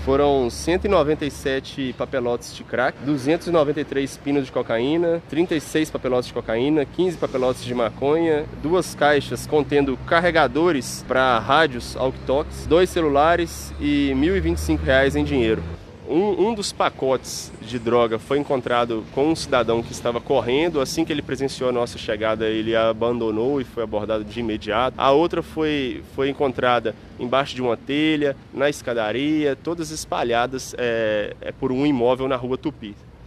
Foram 197 papelotes de crack, 293 pinos de cocaína, 36 papelotes de cocaína, 15 papelotes de maconha, 2 caixas contendo carregadores para rádios walkie-talkies, 2 celulares e R$ 1.025 em dinheiro. Um dos pacotes de droga foi encontrado com um cidadão que estava correndo. Assim que ele presenciou a nossa chegada, ele a abandonou e foi abordado de imediato. A outra foi encontrada embaixo de uma telha, na escadaria, todas espalhadas por um imóvel na rua Tupi.